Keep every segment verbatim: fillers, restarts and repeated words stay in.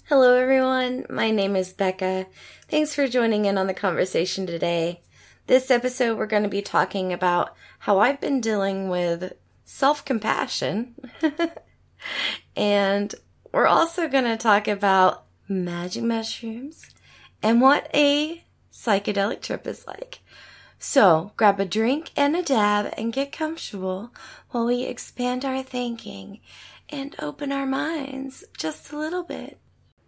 Hello everyone, my name is Becca. Thanks for joining in on the conversation today. This episode we're going to be talking about how I've been dealing with self-compassion. And we're also going to talk about magic mushrooms and what a psychedelic trip is like. So grab a drink and a dab and get comfortable while we expand our thinking and open our minds just a little bit.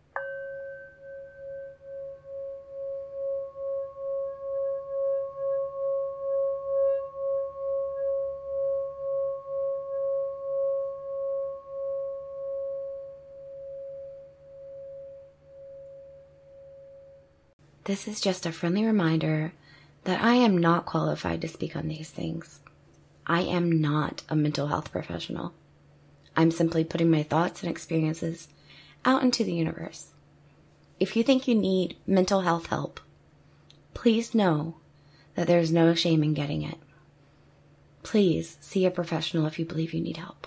This is just a friendly reminder that I am not qualified to speak on these things. I am not a mental health professional. I'm simply putting my thoughts and experiences out into the universe. If you think you need mental health help, please know that there's no shame in getting it. Please see a professional if you believe you need help.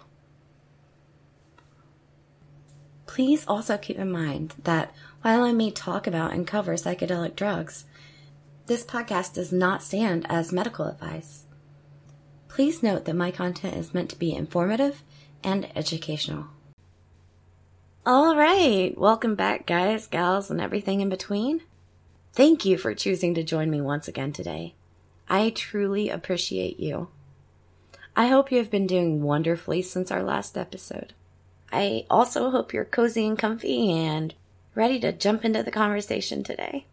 Please also keep in mind that while I may talk about and cover psychedelic drugs, this podcast does not stand as medical advice. Please note that my content is meant to be informative and educational. All right, welcome back guys, gals, and everything in between. Thank you for choosing to join me once again today. I truly appreciate you. I hope you have been doing wonderfully since our last episode. I also hope you're cozy and comfy and ready to jump into the conversation today.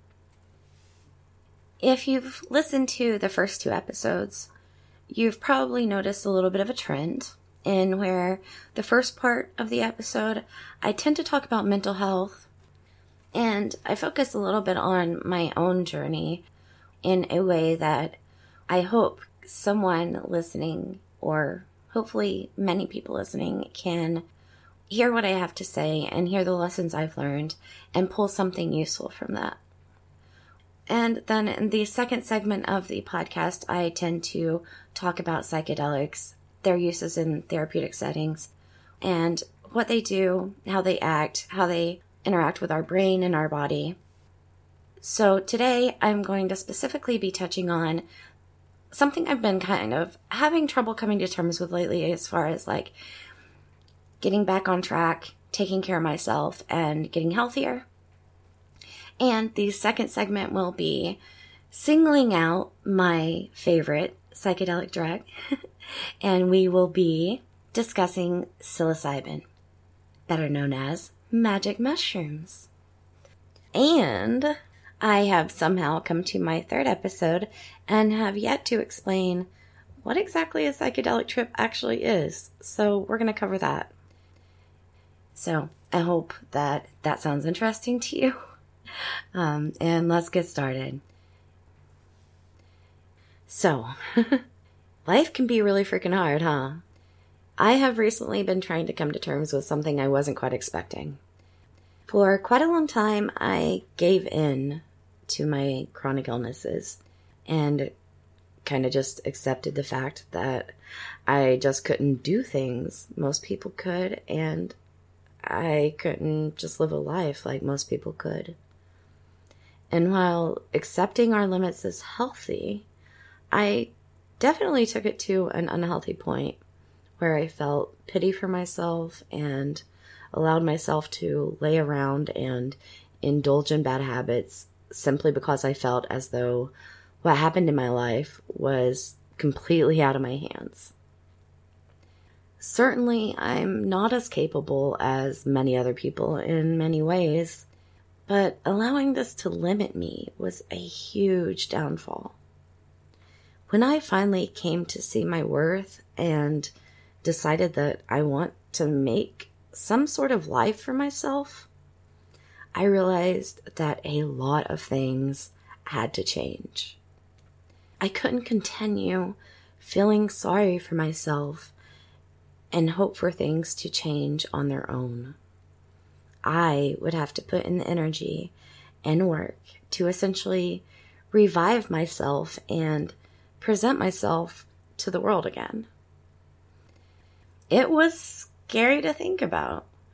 If you've listened to the first two episodes, you've probably noticed a little bit of a trend in where the first part of the episode, I tend to talk about mental health, and I focus a little bit on my own journey in a way that I hope someone listening, or hopefully many people listening, can hear what I have to say and hear the lessons I've learned and pull something useful from that. And then in the second segment of the podcast, I tend to talk about psychedelics, their uses in therapeutic settings, and what they do, how they act, how they interact with our brain and our body. So today I'm going to specifically be touching on something I've been kind of having trouble coming to terms with lately, as far as like getting back on track, taking care of myself, and getting healthier. And the second segment will be singling out my favorite psychedelic drug, and we will be discussing psilocybin, better known as magic mushrooms. And I have somehow come to my third episode and have yet to explain what exactly a psychedelic trip actually is, so we're going to cover that. So I hope that that sounds interesting to you. Um, and let's get started. So, life can be really freaking hard, huh? I have recently been trying to come to terms with something I wasn't quite expecting. For quite a long time, I gave in to my chronic illnesses and kind of just accepted the fact that I just couldn't do things most people could, and I couldn't just live a life like most people could. And while accepting our limits is healthy, I definitely took it to an unhealthy point where I felt pity for myself and allowed myself to lay around and indulge in bad habits simply because I felt as though what happened in my life was completely out of my hands. Certainly, I'm not as capable as many other people in many ways, but allowing this to limit me was a huge downfall. When I finally came to see my worth and decided that I want to make some sort of life for myself, I realized that a lot of things had to change. I couldn't continue feeling sorry for myself and hope for things to change on their own. I would have to put in the energy and work to essentially revive myself and present myself to the world again. It was scary to think about.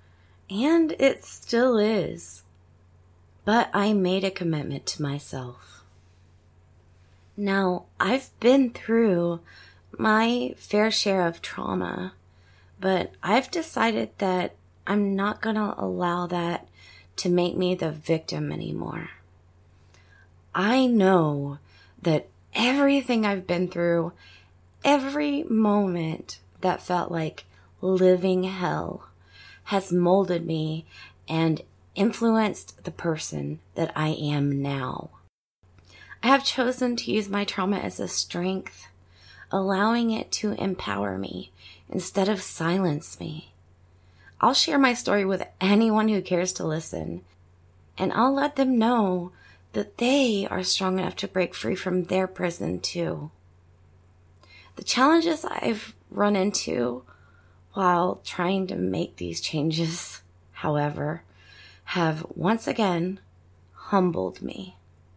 And it still is. But I made a commitment to myself. Now, I've been through my fair share of trauma, but I've decided that I'm not going to allow that to make me the victim anymore. I know that everything I've been through, every moment that felt like living hell, has molded me and influenced the person that I am now. I have chosen to use my trauma as a strength, allowing it to empower me instead of silence me. I'll share my story with anyone who cares to listen, and I'll let them know that they are strong enough to break free from their prison too. The challenges I've run into while trying to make these changes, however, have once again humbled me.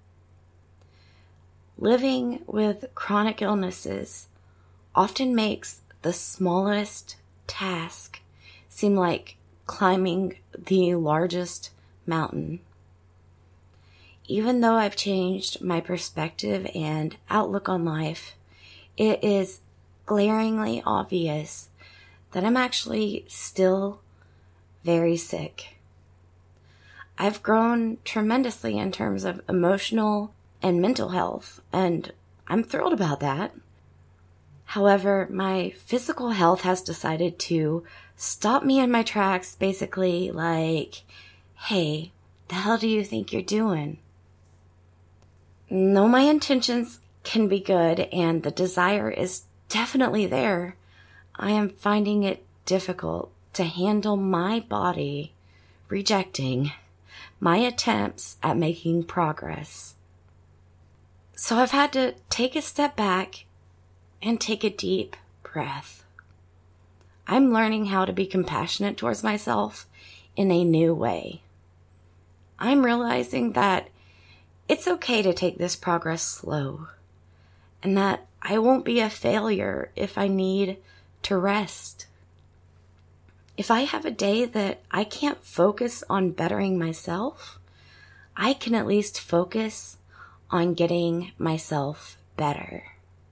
Living with chronic illnesses often makes the smallest task seem like climbing the largest mountain. Even though I've changed my perspective and outlook on life, it is glaringly obvious that I'm actually still very sick. I've grown tremendously in terms of emotional and mental health, and I'm thrilled about that. However, my physical health has decided to stop me in my tracks, basically like, hey, the hell do you think you're doing? Though my intentions can be good and the desire is definitely there, I am finding it difficult to handle my body rejecting my attempts at making progress. So I've had to take a step back and take a deep breath. I'm learning how to be compassionate towards myself in a new way. I'm realizing that it's okay to take this progress slow, and that I won't be a failure if I need to rest. If I have a day that I can't focus on bettering myself, I can at least focus on getting myself better.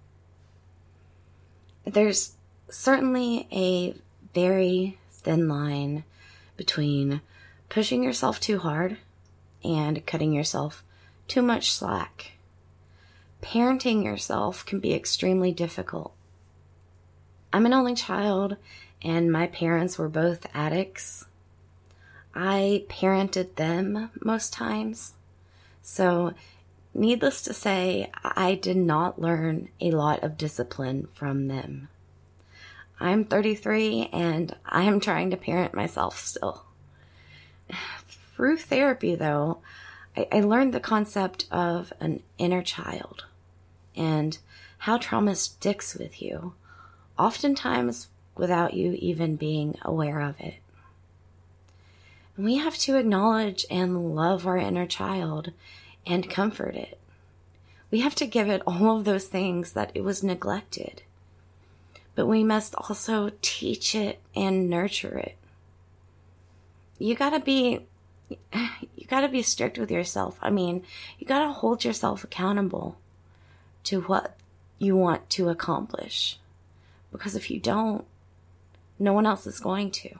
There's certainly a very thin line between pushing yourself too hard and cutting yourself too much slack. Parenting yourself can be extremely difficult. I'm an only child, and my parents were both addicts. I parented them most times, so needless to say, I did not learn a lot of discipline from them. I'm thirty-three, and I'm trying to parent myself still. Through therapy, though, I, I learned the concept of an inner child and how trauma sticks with you, oftentimes without you even being aware of it. And we have to acknowledge and love our inner child and comfort it. We have to give it all of those things that it was neglected. But we must also teach it and nurture it. You gotta be, you gotta be strict with yourself. I mean, you gotta hold yourself accountable to what you want to accomplish. Because if you don't, no one else is going to.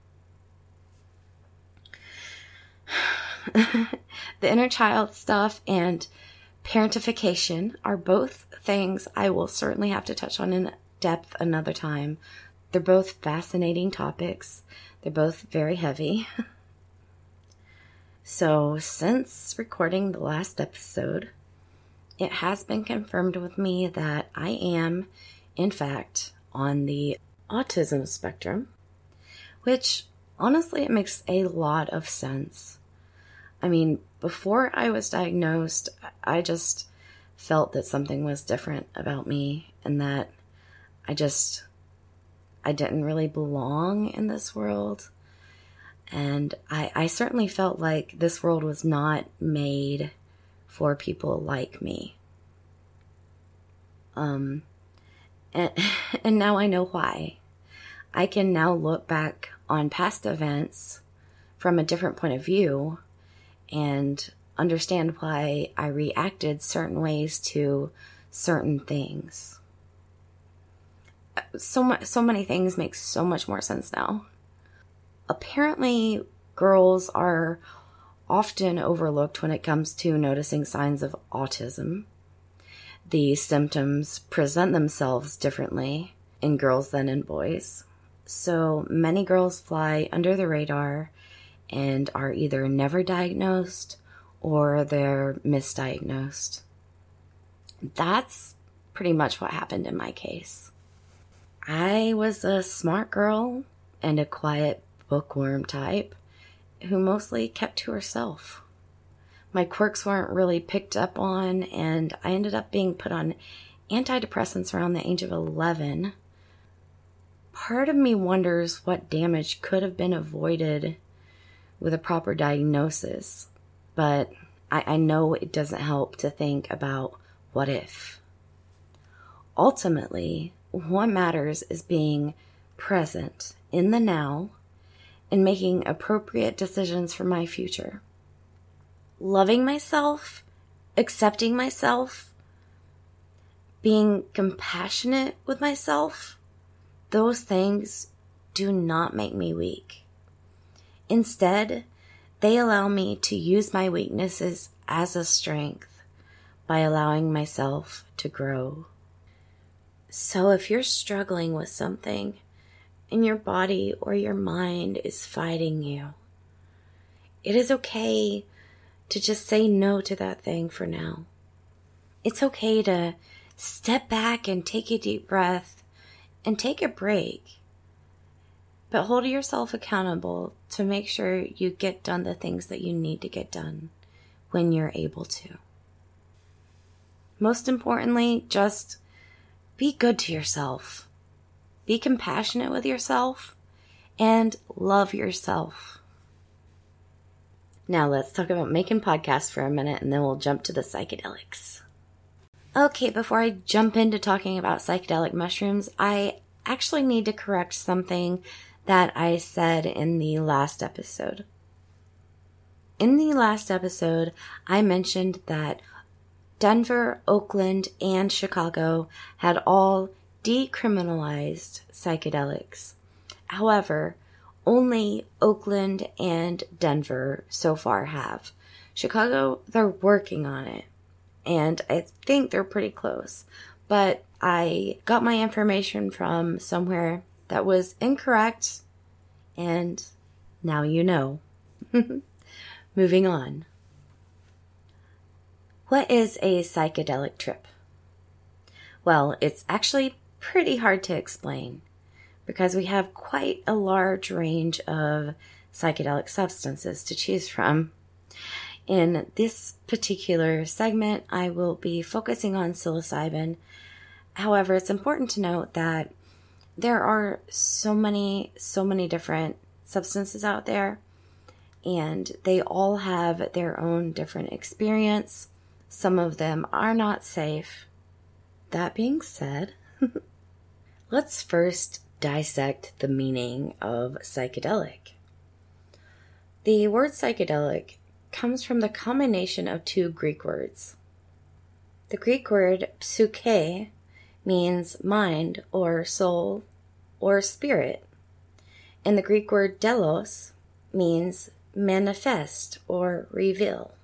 The inner child stuff and parentification are both things I will certainly have to touch on in depth another time. They're both fascinating topics. They're both very heavy. So, since recording the last episode, it has been confirmed with me that I am, in fact, on the autism spectrum, which honestly, it makes a lot of sense. I mean, before I was diagnosed, I just felt that something was different about me and that I just, I didn't really belong in this world. And I, I certainly felt like this world was not made for people like me. Um, and, and now I know why. I can now look back on past events from a different point of view and understand why I reacted certain ways to certain things. So much, so many things make so much more sense now. Apparently, girls are often overlooked when it comes to noticing signs of autism. The symptoms present themselves differently in girls than in boys. So many girls fly under the radar and are either never diagnosed or they're misdiagnosed. That's pretty much what happened in my case. I was a smart girl and a quiet bookworm type who mostly kept to herself. My quirks weren't really picked up on, and I ended up being put on antidepressants around the age of eleven. Part of me wonders what damage could have been avoided with a proper diagnosis, but I, I know it doesn't help to think about what if. Ultimately, what matters is being present in the now and making appropriate decisions for my future. Loving myself, accepting myself, being compassionate with myself, those things do not make me weak. Instead, they allow me to use my weaknesses as a strength by allowing myself to grow. So if you're struggling with something and your body or your mind is fighting you, it is okay to just say no to that thing for now. It's okay to step back and take a deep breath and take a break. But hold yourself accountable to make sure you get done the things that you need to get done when you're able to. Most importantly, just be good to yourself. Be compassionate with yourself and love yourself. Now let's talk about making podcasts for a minute and then we'll jump to the psychedelics. Okay, before I jump into talking about psychedelic mushrooms, I actually need to correct something that I said in the last episode. In the last episode, I mentioned that Denver, Oakland, and Chicago had all decriminalized psychedelics. However, only Oakland and Denver so far have. Chicago, they're working on it, and I think they're pretty close. But I got my information from somewhere that was incorrect, and now you know. Moving on. What is a psychedelic trip? Well, it's actually pretty hard to explain because we have quite a large range of psychedelic substances to choose from. In this particular segment, I will be focusing on psilocybin. However, it's important to note that there are so many, so many different substances out there, and they all have their own different experience. Some of them are not safe. That being said, let's first dissect the meaning of psychedelic. The word psychedelic comes from the combination of two Greek words. The Greek word psyche means mind or soul or spirit, and the Greek word delos means manifest or reveal.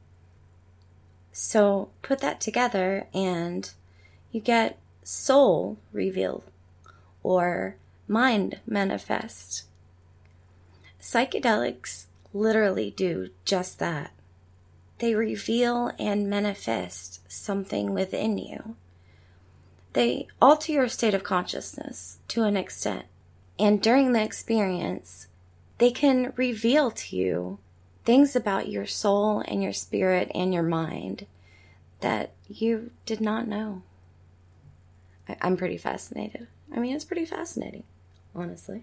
So put that together and you get soul reveal or mind manifest. Psychedelics literally do just that. They reveal and manifest something within you. They alter your state of consciousness to an extent. And during the experience, they can reveal to you things about your soul and your spirit and your mind that you did not know. I- I'm pretty fascinated. I mean, it's pretty fascinating, honestly.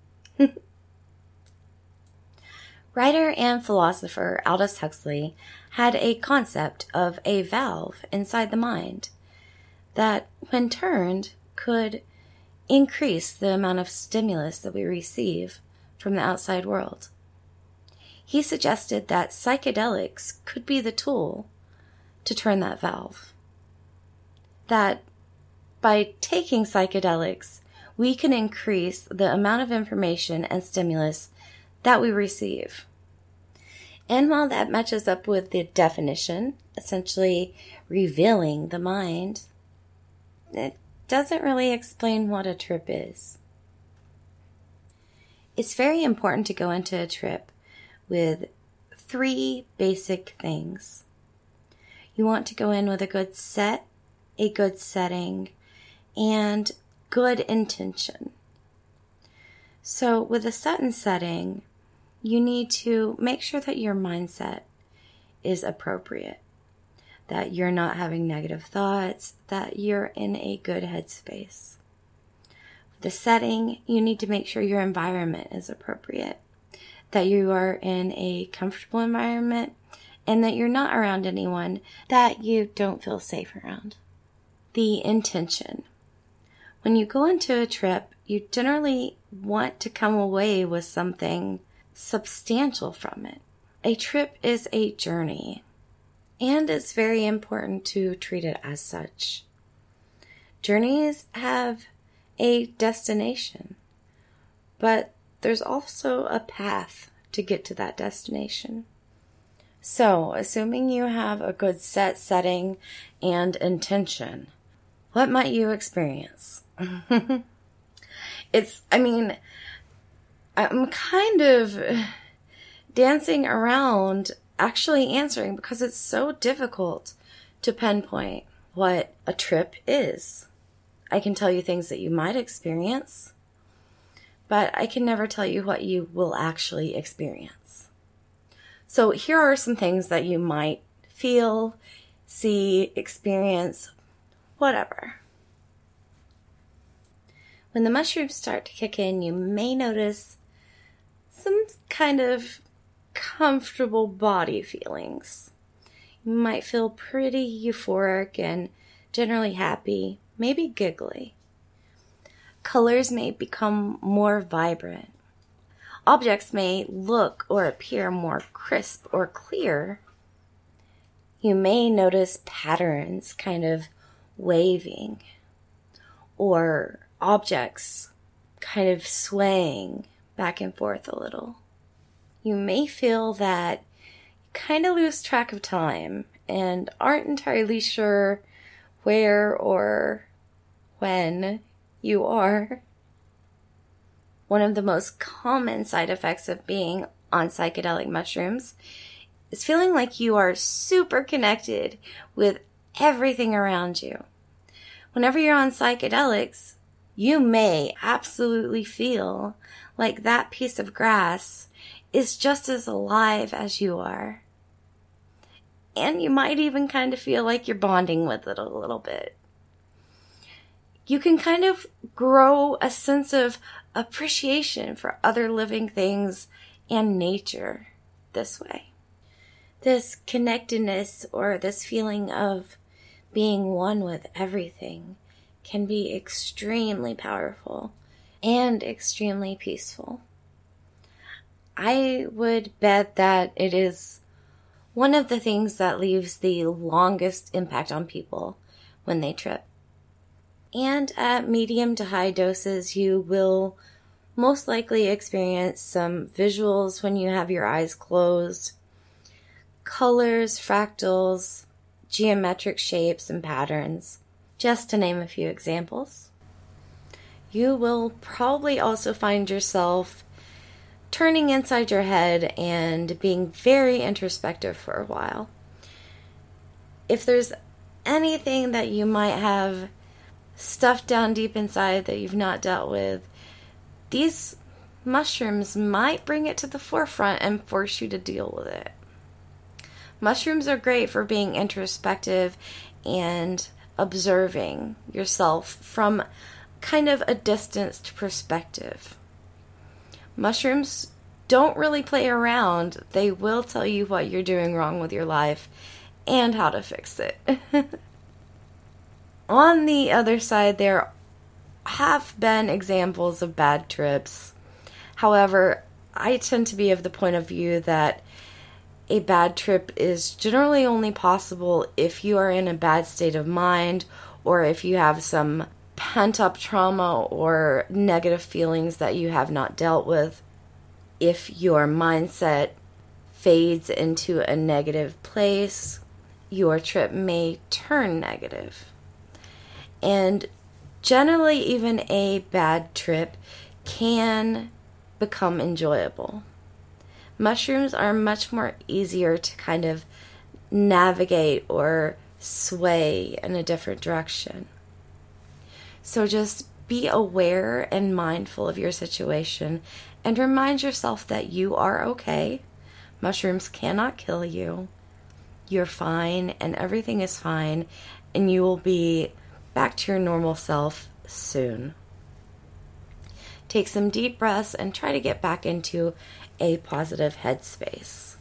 Writer and philosopher Aldous Huxley had a concept of a valve inside the mind that, when turned, could increase the amount of stimulus that we receive from the outside world. he suggested that psychedelics could be the tool to turn that valve. That by taking psychedelics, we can increase the amount of information and stimulus that we receive. And while that matches up with the definition, essentially revealing the mind, it doesn't really explain what a trip is. It's very important to go into a trip with three basic things. You want to go in with a good set, a good setting, and good intention. So with a set and setting, you need to make sure that your mindset is appropriate, that you're not having negative thoughts, that you're in a good headspace. The setting, you need to make sure your environment is appropriate, that you are in a comfortable environment, and that you're not around anyone that you don't feel safe around. The intention. When you go into a trip, you generally want to come away with something substantial from it. A trip is a journey, and it's very important to treat it as such. Journeys have a destination, but there's also a path to get to that destination. So, assuming you have a good set, setting, and intention, what might you experience? It's, I mean, I'm kind of dancing around actually answering because it's so difficult to pinpoint what a trip is. I can tell you things that you might experience, but I can never tell you what you will actually experience. So here are some things that you might feel, see, experience, whatever. When the mushrooms start to kick in, you may notice some kind of comfortable body feelings. You might feel pretty euphoric and generally happy, maybe giggly. Colors may become more vibrant. Objects may look or appear more crisp or clear. You may notice patterns kind of waving, or objects kind of swaying back and forth a little. You may feel that you kind of lose track of time and aren't entirely sure where or when you are. One of the most common side effects of being on psychedelic mushrooms is feeling like you are super connected with everything around you. Whenever you're on psychedelics, you may absolutely feel like that piece of grass is just as alive as you are. And you might even kind of feel like you're bonding with it a little bit. You can kind of grow a sense of appreciation for other living things and nature this way. This connectedness or this feeling of being one with everything can be extremely powerful and extremely peaceful. I would bet that it is one of the things that leaves the longest impact on people when they trip. And at medium to high doses, you will most likely experience some visuals when you have your eyes closed, colors, fractals, geometric shapes and patterns, just to name a few examples. You will probably also find yourself turning inside your head and being very introspective for a while. If there's anything that you might have stuffed down deep inside that you've not dealt with, these mushrooms might bring it to the forefront and force you to deal with it. Mushrooms are great for being introspective and observing yourself from kind of a distanced perspective. Mushrooms don't really play around. They will tell you what you're doing wrong with your life and how to fix it. On the other side, there have been examples of bad trips. However, I tend to be of the point of view that a bad trip is generally only possible if you are in a bad state of mind, or if you have some pent-up trauma or negative feelings that you have not dealt with. If your mindset fades into a negative place, your trip may turn negative. And generally, even a bad trip can become enjoyable. Mushrooms are much more easier to kind of navigate or sway in a different direction. So just be aware and mindful of your situation and remind yourself that you are okay. Mushrooms cannot kill you. You're fine and everything is fine, and you will be back to your normal self soon. Take some deep breaths and try to get back into a positive headspace.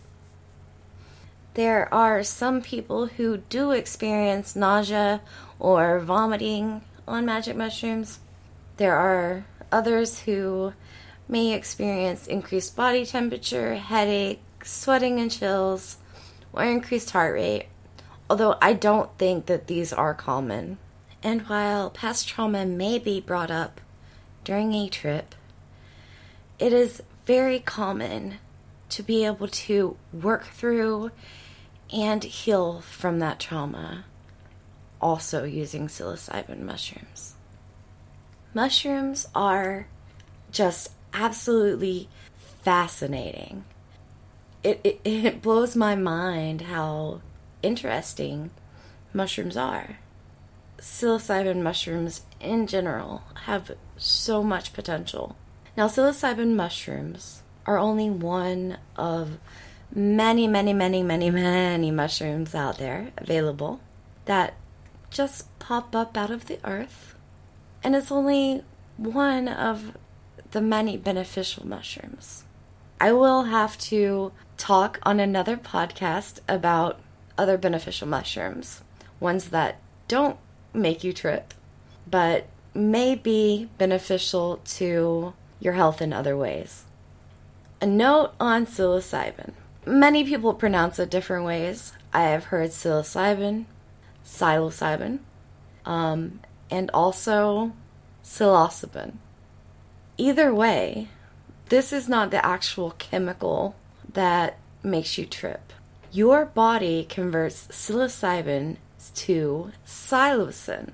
There are some people who do experience nausea or vomiting on magic mushrooms. There are others who may experience increased body temperature, headache, sweating and chills, or increased heart rate, although I don't think that these are common. And while past trauma may be brought up during a trip, it is very common to be able to work through and heal from that trauma, also using psilocybin mushrooms. Mushrooms are just absolutely fascinating. It, it, it blows my mind how interesting mushrooms are. Psilocybin mushrooms in general have so much potential. Now, psilocybin mushrooms are only one of many, many, many, many, many mushrooms out there available that just pop up out of the earth. And it's only one of the many beneficial mushrooms. I will have to talk on another podcast about other beneficial mushrooms, ones that don't make you trip, but may be beneficial to your health in other ways. A note on psilocybin. Many people pronounce it different ways. I have heard psilocybin, psilocybin, um, and also psilocybin. Either way, this is not the actual chemical that makes you trip. Your body converts psilocybin to psilocin.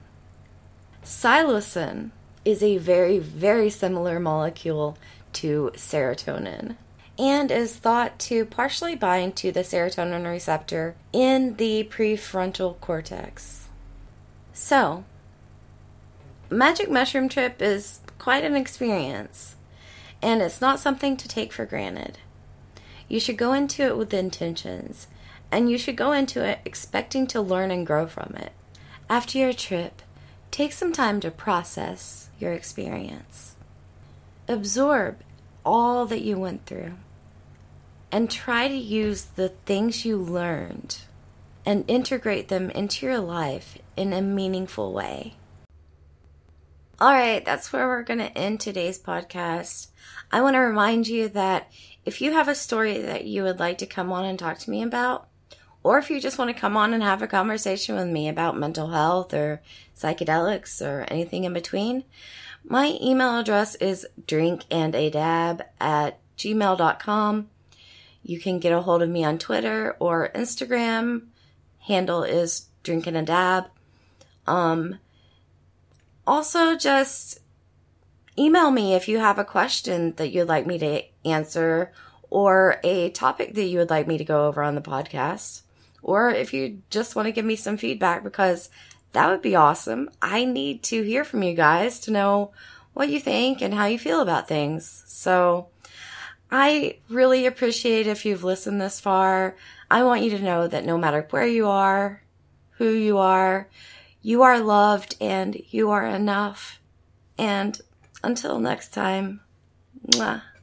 Psilocin is a very, very similar molecule to serotonin and is thought to partially bind to the serotonin receptor in the prefrontal cortex. So, magic mushroom trip is quite an experience, and it's not something to take for granted. You should go into it with intentions, and you should go into it expecting to learn and grow from it. After your trip, take some time to process your experience. Absorb all that you went through, and try to use the things you learned and integrate them into your life in a meaningful way. All right, that's where we're going to end today's podcast. I want to remind you that if you have a story that you would like to come on and talk to me about, or if you just want to come on and have a conversation with me about mental health or psychedelics or anything in between, my email address is drinkandadab at gmail dot com. You can get a hold of me on Twitter or Instagram. Handle is drinkandadab. Um, also, just email me if you have a question that you'd like me to answer or a topic that you would like me to go over on the podcast. Or if you just want to give me some feedback, because that would be awesome. I need to hear from you guys to know what you think and how you feel about things. So I really appreciate if you've listened this far. I want you to know that no matter where you are, who you are, you are loved and you are enough. And until next time, mwah.